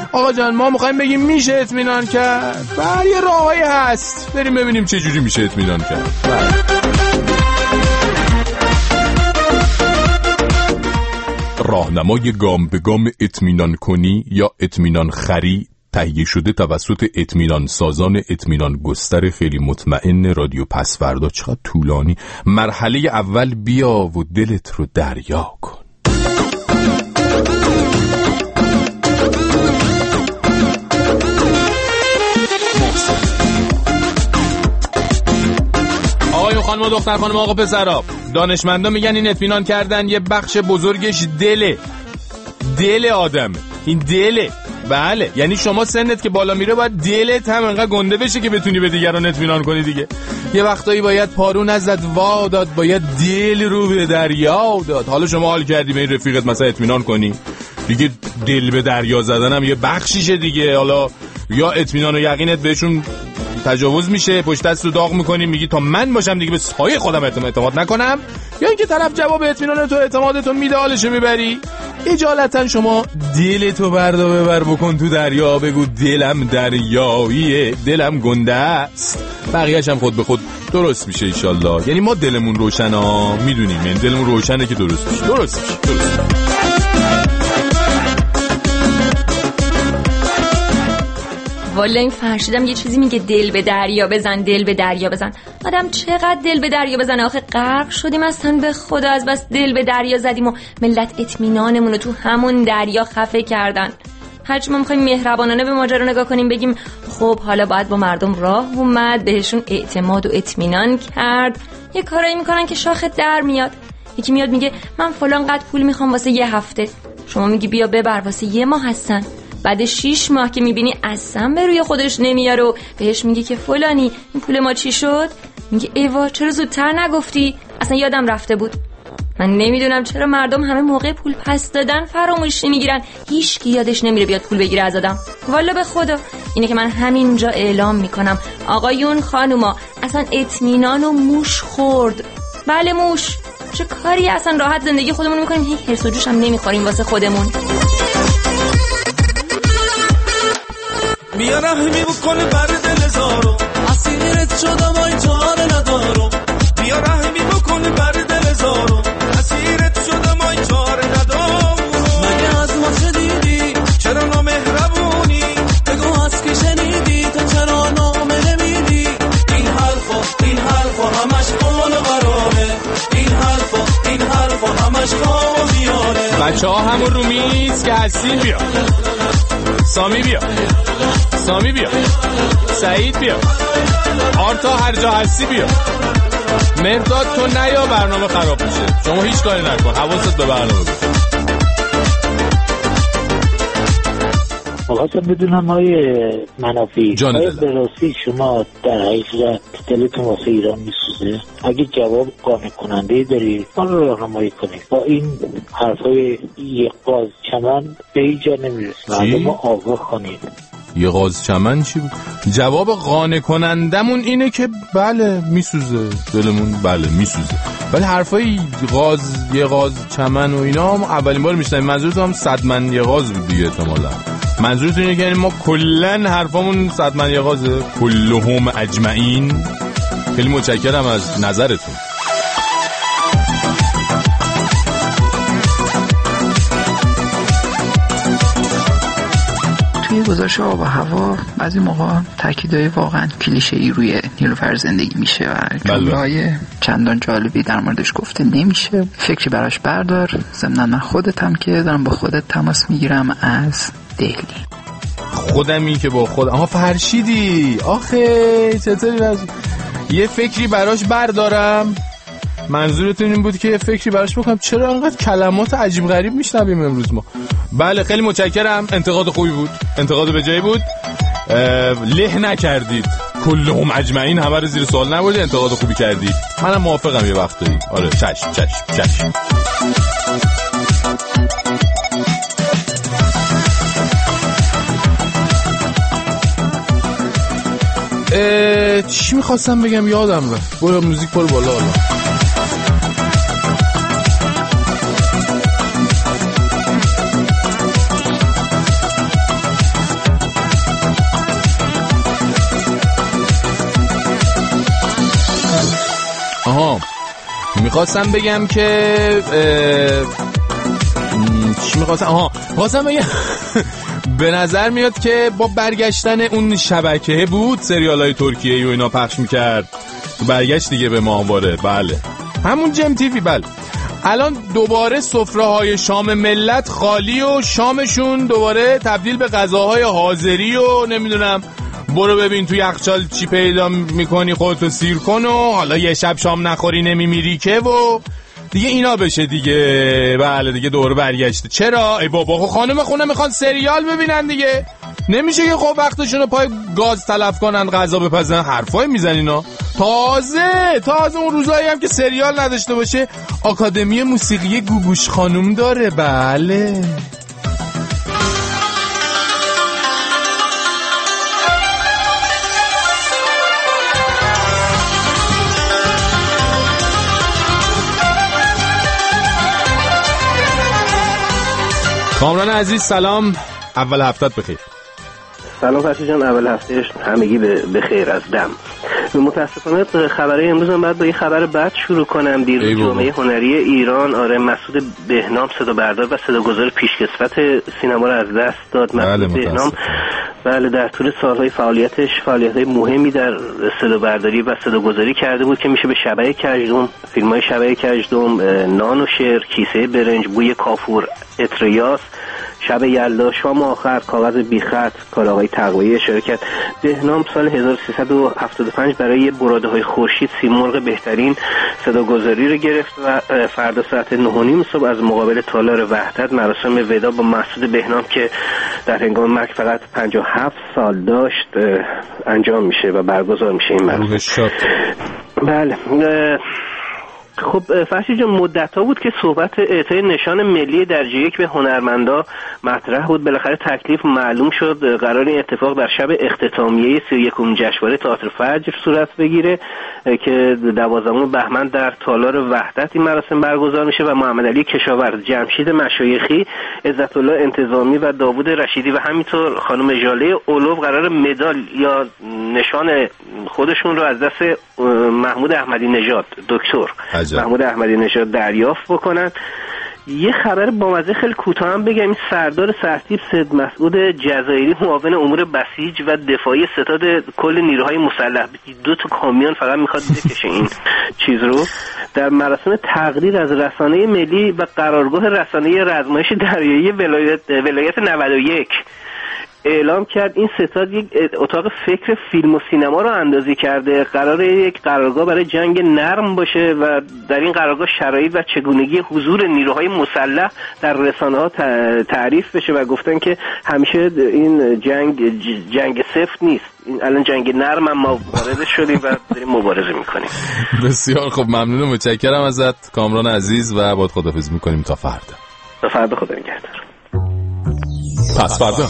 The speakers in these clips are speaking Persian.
آقا جان ما میخوایم بگیم میشه اطمینان کرد. بله یه راهی هست، بریم ببینیم چه جوری میشه اطمینان کرد. راهنمای گام به گام اطمینان کنی یا اطمینان خری تهیه شده توسط اطمینان سازان اطمینان گستر خیلی مطمئن رادیو پسوردا. چقدر طولانی. مرحله اول بیا و دلت رو دریا کن. آقایون خانم و دختر خانم آقا پسرا، دانشمندا میگن این اطمینان کردن یه بخش بزرگش دل آدمه. این دله. بله یعنی شما سنت که بالا میره باید دلت هم انقدر گنده بشه که بتونی به دیگران اطمینان کنی دیگه. یه وقتایی باید پارو نزد وا داد، باید دل رو به دریا داد. حالا شما حال کردی به این رفیقت مثلا اطمینان کنی دیگه؟ دل به دریا زدن هم یه بخشیشه دیگه. حالا یا اطمینان و یقینت بهشون تجاوز میشه، پشت دست رو داغ میکنی، میگی تا من باشم دیگه به سایه خودم اعتماد نکنم، یا اینکه طرف جواب اطمینان تو اعتمادتو میده حالشو میبری. اجالتا شما دلتو بردا ببر بکن تو دریا، بگو دلم دریاییه، دلم گنده است، بقیه‌اش هم خود به خود درست میشه انشالله. یعنی ما دلمون روشنا میدونیم، یعنی دلمون روشنه که درست میشه. والا این فرشیدم یه چیزی میگه دل به دریا بزن، دل به دریا بزن. آدم چقدر دل به دریا بزنه آخه؟ غرق شدیم اصلا به خدا، از بس دل به دریا زدیم و ملت اطمینانمون رو تو همون دریا خفه کردن. هرچی ما میخوایم مهربانانه به ماجرا نگاه کنیم، بگیم خب حالا باید با مردم راه اومد، بهشون اعتماد و اطمینان کرد، یه کارایی میکنن که شاخت در میاد. یکی میاد میگه من فلان قد پول میخوام واسه یه هفته، شما میگی بیا ببر واسه یه ماه هستن. بعد 6 ماه که میبینی اصلا به روی خودش نمیاره و بهش میگه که فلانی این پول ما چی شد؟ میگه ایوا چرا زودتر نگفتی؟ اصلا یادم رفته بود. من نمیدونم چرا مردم همه موقع پول پس دادن فراموش نمیگیرن، هیچ کی یادش نمیره بیاد پول بگیره از آدم. والا به خدا اینه که من همینجا اعلام میکنم آقایون خانوما، اصلا اطمینان و موش خورد. بله موش، چه کاری اصلا راحت زندگی خودمون میکنیم، هیچ حرص و جوش هم نمیخوریم واسه خودمون. بیا رحمی بکنه بر دل زارو، اسیرت شدم آی جان ندارم. بیا رحمی بکنه بر دل زارو، اسیرت شدم آی جان ندارم. مگه از ما شدیدی چرا نامهربونی؟ بگو از که شنیدی تو چرا نامه نمیدی؟ این حرفا همش قول قراره، این حرفا همش قول میاره. بچه ها همون رو میز که هستین بیا. سامی بیا، سعید بیا، آرتا هر جا هستی بیا. مرداد تو نیا برنامه خراب میشه، شما هیچ کاری نکن، حواست به برنامه باشه. خواستم بدونم آیه منافی آیه براستی شما در حقیقت دلتون واسه ایران میسوزه؟ اگه جواب قانع کننده داری ما رو راهنمایی کنید. با این حرفای یه قاز چمن به اینجا نمیرسیم، مردم آگاه کنید. یه قاز چمن چی بود؟ جواب قانع کنندمون اینه که بله میسوزه دلمون، بله میسوزه، ولی حرفای یه قاز چمن و اینا هم اولین بار میشنم. منظورتون هم 100 من یه قاز بود دیگه احتمالاً. منظورتون اینه که یعنی ما کلن حرفامون 100 من یه قازه، کلهم اجمعین. خیلی متشکرم از نظرتون. توی گزارش آب و هوا بعضی موقع تاکیدهای واقعا کلیشه‌ای روی نیلوفر زندگی میشه و جمله‌های چندان جالبی در موردش گفته نمیشه. فکری براش بردار. ضمناً من خودتم که دارم با خودت تماس میگیرم از دهلی. خودمی که با خود فرشیدی آخه چطوری یه فکری براش بردارم؟ منظورتون این بود که یه فکری براش بکنم؟ چرا انقدر کلمات عجیب غریب میشنویم امروز ما؟ بله خیلی متشکرم، انتقاد خوبی بود، انتقاد به جایی بود، له نکردید، کلهم اجمعین همه رو زیر سوال نبردید، انتقاد خوبی کردید، منم موافقم یه وقتایی. آره چشم. چی میخواستم بگم یادم رفت. برو موزیک برو بالا. حالا میخواستم بگم که چی میخواستم بگم به نظر میاد که با برگشتن اون شبکه بود سریالای ترکیه‌ای و اینا پخش میکرد، برگشت دیگه به ماهواره. بله همون جم تیوی. بله الان دوباره سفره‌های شام ملت خالی و شامشون دوباره تبدیل به غذاهای حاضری و نمیدونم برو ببین تو یخچال چی پیدا میکنی خودتو سیر کن و حالا یه شب شام نخوری نمیمیری که و دیگه اینا بشه دیگه. بله دیگه دوباره برگشته. چرا؟ ای بابا خب خانم خونه میخوان سریال ببینن دیگه، نمیشه که خب وقتشون رو پای گاز تلف کنن غذا بپزن. حرفای میزنینا. تازه اون روزایی هم که سریال نداشته باشه آکادمی موسیقی گوگوش خانوم داره. بله کامران عزیز سلام، اول هفتهت بخیر. سلام فرشی جان، اول هفته همگی به خیر از دم. متاسفانه خبرهای امروز هم باید با یه خبر بد شروع کنم. دیروز جامعه هنری ایران مسعود بهنام صدا بردار و صداگذار پیشکسوت سینما رو از دست داد. مسعود بهنام بله در طول سالهای فعالیتش فعالیت‌های مهمی در صدا برداری و صداگذاری کرده بود که میشه به شبح کژدم، فیلم‌های شبح کژدم، نان و شعر، کیسه برنج، بوی کافور، اتریاس، شب یلدا، شام آخر، کاغذ بیخط، کالاهای تقویی اشاره کرد. بهنام سال 1375 برای براده‌های خورشید سیمرغ بهترین صداگذاری رو گرفت و فردا ساعت 9:30 صبح از مقابل تالار وحدت مراسم وداع با مسعود بهنام که در هنگام مرگ فقط 57 سال داشت انجام میشه و برگزار میشه این مراسم. بله خب فرشی جان مدت‌ها بود که صحبت اعطای نشان ملی درجه یک به هنرمندا مطرح بود. بالاخره تکلیف معلوم شد. قرار این اتفاق در شب اختتامیه 31ام جشنواره تئاتر فجر صورت بگیره که 12 بهمن در تالار وحدت این مراسم برگزار میشه و محمد علی کشاورز، جمشید مشایخی، عزت الله انتظامی و داوود رشیدی و همینطور خانم ژاله اولو قرار مدال یا نشان خودشون رو از دست محمود احمدی نژاد، دکتر محمود احمدی نژاد دریافت بکنن. یه خبر بامزه خیلی کوتاه هم بگم. این سردار سرتیپ سید مسعود جزایری معاون امور بسیج و دفاعی ستاد کل نیروهای مسلح 2 کامیون فقط میخواد بکشه این چیز رو در مراسم تقریر از رسانه ملی و قرارگاه رسانه رزمایش دریایی ولایت 91 اعلام کرد این ستاد یک اتاق فکر فیلم و سینما رو اندازی کرده. قراره یک قرارگاه برای جنگ نرم باشه و در این قرارگاه شرایط و چگونگی حضور نیروهای مسلح در رسانه‌ها تعریف بشه و گفتن که همیشه این جنگ سفت نیست، این الان جنگ نرم هم ما وارد شدیم و داریم مبارزه میکنیم. بسیار خب ممنونم، متشکرم ازت کامران عزیز و باید خداحافظی میکنیم تا فردا خدا نگهدار. پس فردا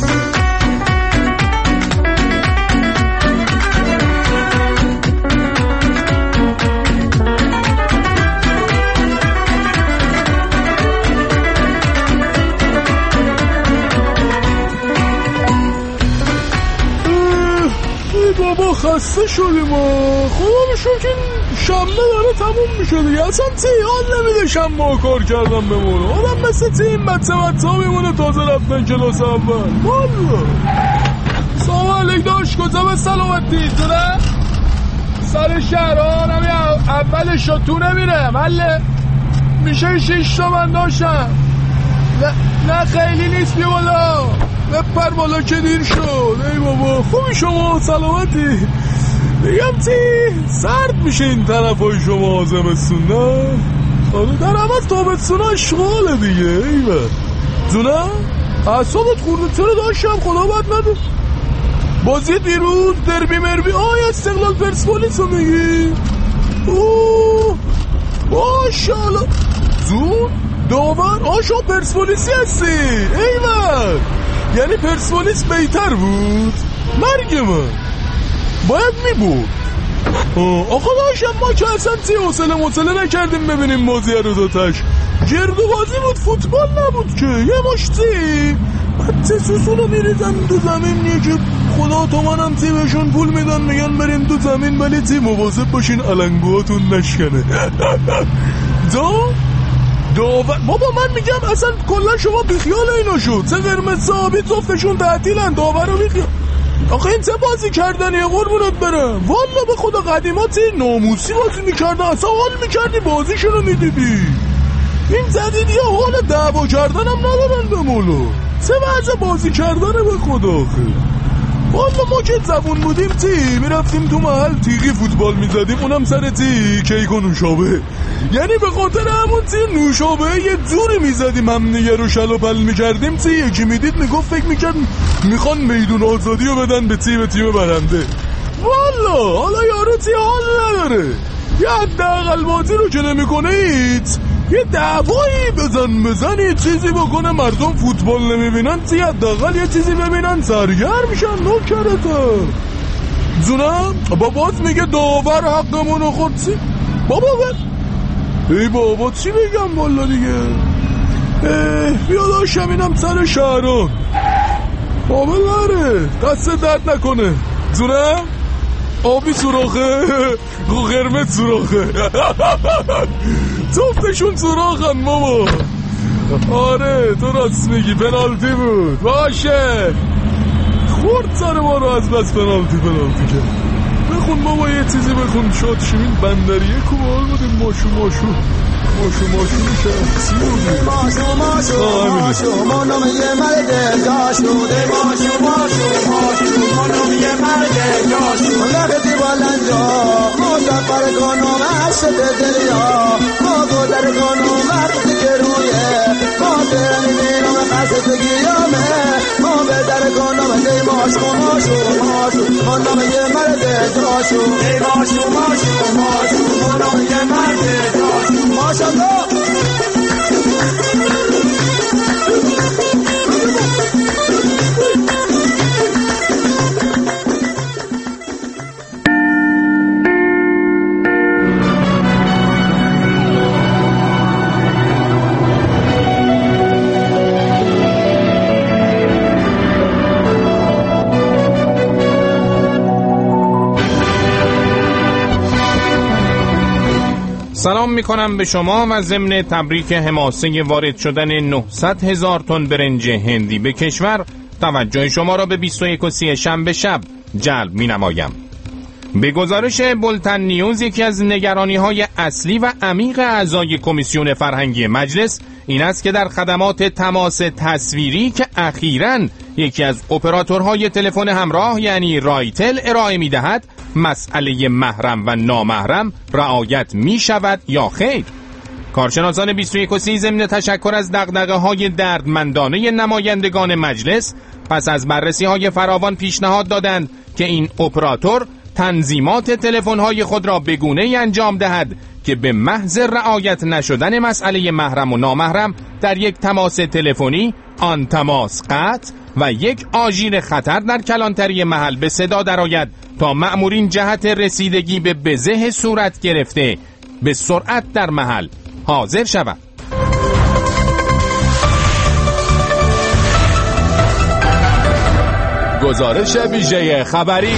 بابا خسته شدیم خدا بشون که شنبه داره تموم میشه دیگه. اصلا حال نمیده شنبه کار کردم بمونه. آدم مثل تیم بچه میمونه تازه رفتن کلاس اول. والا سلام علیک داشت کتاب سلامتی تو نه سر شهران همی اولش شد تو نمیره مله میشه 6 تا من داشتم. نه خیلی نیست بیا بالا بپر بالا که دیر شد. ای بابا خوبی شما سلامتی بگم سرد میشه این طرف های شما زمستون نه؟ آره در همه تابستون اشغاله دیگه. ایوه دونه اعصابت خورده چرا داشتم خدا بد نده. بازی دیروز دربی مربی استقلال پرسپولیس رو میگی اوه ماشاءالله زود داور شما پرسپولیسی هستی. ایوه یعنی پرسپولیس بهتر بود. مرگ من باید میبود. آقا داشتم ما که اصلا حوصله نکردیم ببینیم بازی رو دوتاش. گردو بازی بود فوتبال نبود که. یه مشتی سوسونو میریزن تو زمین، که خدا تو منم تیمشون پول میدن میگن بریم تو زمین، ولی تیم مواظب باشین علنگوهاتون نشکنه. بابا من میگم اصلا کلا شما بیخیال اینا شد، چه قرمز صحابی صفتشون تعطیلن، داور رو بیخیال. آخه این چه بازی کردنیه قربونت برم، والا به خدا قدیماتی ناموسی بازی میکردن، اصلا حال میکردی بازیشون رو میدیدی. این جدیدی ها حال دعوا کردن هم ندارن به مولا، چه وضع بازی کردنه به خدا. آخه والا ما که زبون بودیم میرفتیم تو محل تیغی فوتبال میزدیم، اونم سر کیک و نوشابه، یعنی به خاطر همون نوشابه یه جوری میزدیم هم نگه رو شل و پل میکردیم. یکی میدید میگفت فکر میکرد میخوان میدون آزادی رو بدن به تیم برنده. والا حالا یارو حال نداره، یه حداقل بازی رو که نمیکنه یه دعوایی بزن یه چیزی بکنه، مردم فوتبال نمیبینن، حداقل یه چیزی ببینن سرگرم میشن. نوکرته جونم بابات میگه داور حقمونو خورد. بابا ای بابا چی بگم والا دیگه. بیا داشتم اینم سر شهران بابا نره دست درد نکنه. جونم آبی سوراخه قرمز سوراخه جفتشون سوراخن بابا. آره تو راست میگی، پنالتی بود. باشه خورد سر ما رو از بس پنالتی کرد. بخون بابا یه چیزی بخون شاد شمین بندریه کوبال بودیم. ماشو میشه سی بودیم. ماشو منو میگه مرده جاشوده. ماشو منو میگه مرده جاشوده. لغتی بالنجا موزا پرگانو مشت دریا موگو درگانو وقتی که رویه موزه نمینو مقصد گیامه موزه درگانو مده. ماشو منو میگه مرده جاشو. ماشو منو میگه مرده جاشو. ماشاءالله سلام میکنم به شما و ضمن تبریک حماسه وارد شدن 900,000 تن برنج هندی به کشور توجه شما را به 21:30 شنبه شب جلب مینمایم. به گزارش بولتن نیوز یکی از نگرانی‌های اصلی و عمیق اعضای کمیسیون فرهنگی مجلس این است که در خدمات تماس تصویری که اخیراً یکی از اپراتورهای تلفن همراه یعنی رایتل ارائه می‌دهد مسئله محرم و نامحرم رعایت می‌شود یا خیر. کارشناسان 21:30 ضمن تشکر از دغدغه‌های دردمندانه نمایندگان مجلس پس از بررسی‌های فراوان پیشنهاد دادند که این اپراتور تنظیمات تلفن‌های خود را به گونه‌ای انجام دهد که به محض رعایت نشدن مسئله محرم و نامحرم در یک تماس تلفنی آن تماس قطع و یک آژیر خطر در کلانتری محل به صدا درآید تا مأمورین جهت رسیدگی به بزه صورت گرفته به سرعت در محل حاضر شوند. گزارش ویژه خبری.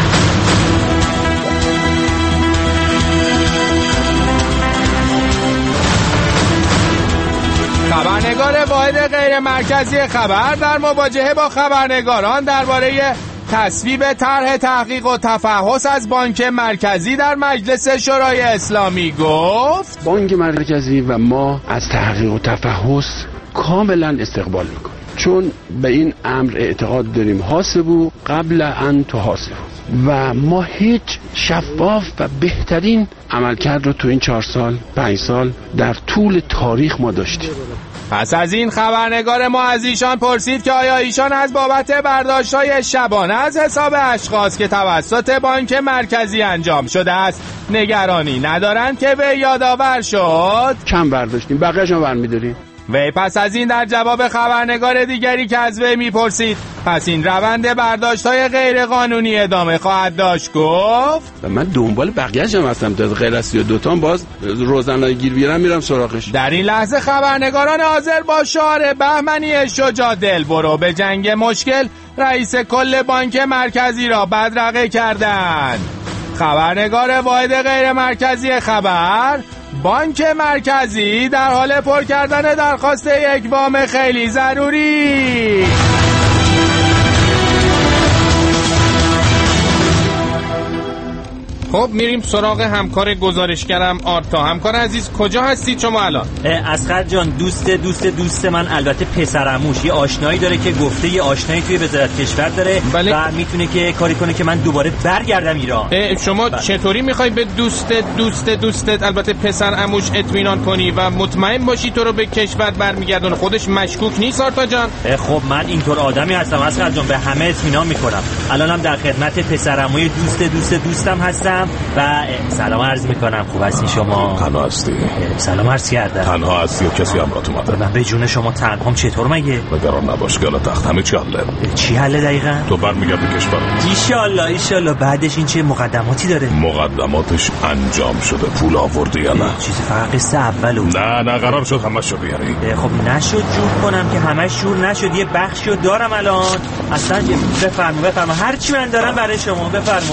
خبرنگار واحد غیر مرکزی خبر در مواجهه با خبرنگاران درباره تصویب طرح تحقیق و تفحص از بانک مرکزی در مجلس شورای اسلامی گفت بانک مرکزی و ما از تحقیق و تفحص کاملا استقبال میکنیم، چون به این امر اعتقاد داریم حاسبو قبل ان تحاسبو و ما هیچ شفاف و بهترین عملکرد رو تو این 4-5 سال در طول تاریخ ما داشتیم. پس از این خبرنگار ما از ایشان پرسید که آیا ایشان از بابت برداشت‌های شبانه از حساب اشخاص که توسط بانک مرکزی انجام شده است نگرانی ندارند که به یادآور شد؟ کم برداشتیم، بقیه‌شون برمی‌داریم. وی پس از این در جواب خبرنگار دیگری که از وی میپرسید پس این روند برداشت‌های غیر قانونی ادامه خواهد داشت گفت من دنبال بقیه‌اش هم هستم، تا غیر از 32 تا باز روزنامه گیر بیارم میرم سراغش. در این لحظه خبرنگاران حاضر با شعار بهمنی شجاع دل برو به جنگ مشکل رئیس کل بانک مرکزی را بدرقه کردند. خبرنگار واحد غیر مرکزی خبر: بانک مرکزی در حال پر کردن درخواست یک وام خیلی ضروری. خب میریم سراغ همکار گزارشگرم آرتا. همکار عزیز کجا هستی شما الان؟ اصغر جان، دوست من البته پسرعموش یه آشنایی داره که گفته یه آشنایی توی وزارت کشور داره بله. و میتونه که کاری کنه که من دوباره برگردم ایران. شما چطوری میخوای به دوستت البته پسرعموش اطمینان کنی و مطمئن باشی تو رو به کشور برمیگردونه؟ خودش مشکوک نیست آرتا جان؟ خب من اینطور آدمی هستم اصغر جان، به همه اطمینان میکنم. الانم در خدمت پسرعموی دوستم هستم و سلام عرض میکنم. خوب هستی شما؟ تنها هستی؟ سلام عرض کردم. تنها هستی و کسی همراهت اومده؟ من به جون شما تنهام. چطور مگه؟ نگران نباش که تخت همه چی حله. چی حله دقیقاً؟ تو برمیگردی کشور. ایشالله. بعدش این چه مقدماتی داره؟ مقدماتش انجام شده. پول آوردی یا نه؟ چیزی فقط قصه اولو. نه قرار شد همش رو بیاری. خب نشد جور کنم که همش جور نشد. یه بخشو دارم الان. اصلا بفرما هر چی من دارم برای شما بفرما.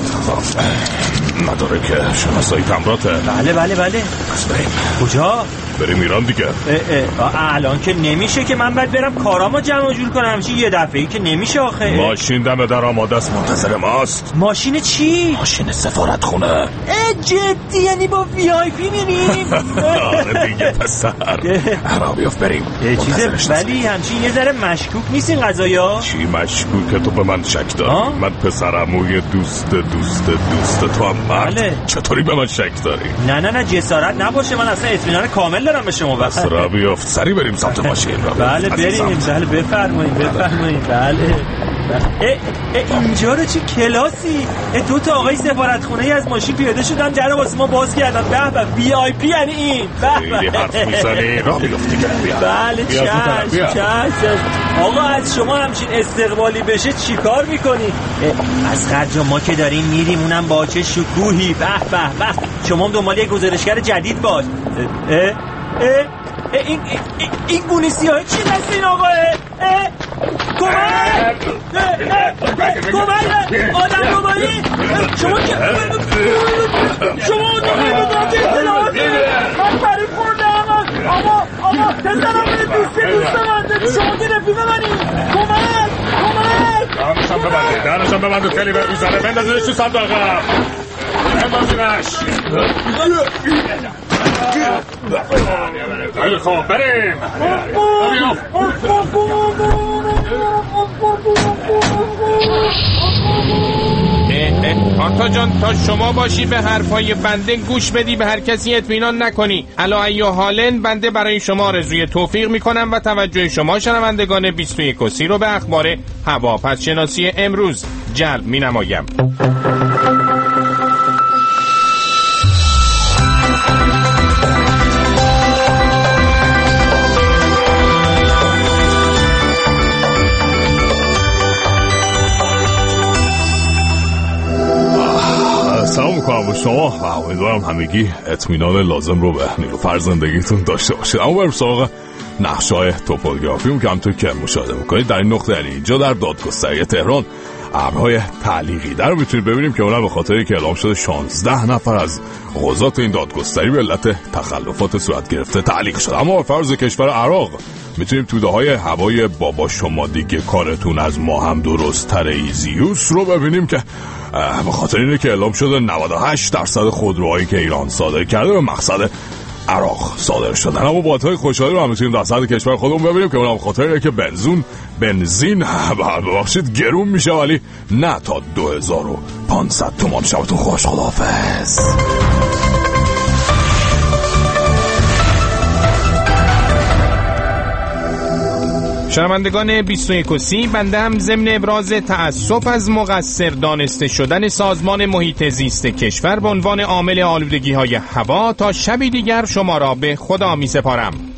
نداره که شناسایی تمراته؟ بله. پس بریم. کجا؟ بریم ایران دیگه. الان که نمیشه که من باید برم کارامو جمع جور کنم. همچین یه دفعه‌ای که نمیشه آخه. ماشین دم در آماده است، منتظر ماست. ماشین چی؟ ماشین سفارت خونه. جدی؟ یعنی با VIP میریم؟ آره دیگه پسر. را بیافت بریم. چیزه ولی همچین یه ذره مشکوک نیست این قضایا؟ چی مشکوکه؟ تو به من شک داری؟ من پسرعموی دوست تو هم مرد. بله. چطوری به من شک داری؟ نه جسارت نباشه، من اصلا اطمینان کامل دارم به شما. بس را بیافت سری بریم سمت ماشین. بله بریم. بله بفرمایید. بله. اینجا رو چه کلاسی؟ دو تا آقای سفارتخونه‌ای از ماشین پیاده شدن، در واسه ما باز کردن. به VIP یعنی این. خیلی حرف میزنی. را بیافت دیگه. بله چشم. آقا از شما همچین استقبالی بشه چیکار میکنی؟ اصغر جان ما که داریم میریم، اونم با چه شکوهی. به شما هم دنبال یک گزارشگر جدید باش. این گونه سیاهی چی دست این آقاه؟ کمک آدم دوبایی. شما که شما دوبایی بودم که اطلاعات من فریب خوردم. آقا پسرم دوست من، شما که رفیق منی. کمک دهنشم ببنده خیلی به میزنه. بندازینش تو صندوق. بندازینش. خیلی خوب بریم. آرتا جان تا شما باشی به حرفای بنده گوش بدی، به هر کسی اطمینان نکنی. علا ای حالن بنده برای شما آرزوی توفیق میکنم و توجه شما شنوندگان 21 رو به اخبار هواپس شناسی امروز جلب مینمایم. سلام میکنم به شما و امیدوارم همگی اطمینان لازم رو به نیلوفر زندگیتون داشته باشید. اما بریم سراغ نقشه‌های توپوگرافی که همونطور که مشاهده میکنید در این نقطه، یعنی اینجا در دادگستری تهران، ابرهای تعلیقی در رو میتونید ببینیم که اونم به خاطری که اعلام شده 16 نفر از قضات این دادگستری به علت تخلفات صورت گرفته تعلیق شد. اما به فرض کشور عراق میتونیم توده های هوای بابا شما دیگه کارتون از ما هم درست تر ایزیوس رو ببینیم که به خاطر اینه که اعلام شده 98% خودروهایی که ایران صادر کرده به مقصد عراق صادر شدن. اما باتهای خوشحالی رو هم میتونیم در سطح کشور خودمون ببینیم که اونم خاطر اینه که بنزین ببخشید گرون میشه، ولی نه تا 2500 تومان. شبتون خوش، خداحافظ. شنوندگان 21 بنده هم ضمن ابراز تأسف از مقصر دانسته شدن سازمان محیط زیست کشور به عنوان عامل آلودگی‌های هوا تا شبی دیگر شما را به خدا می سپارم.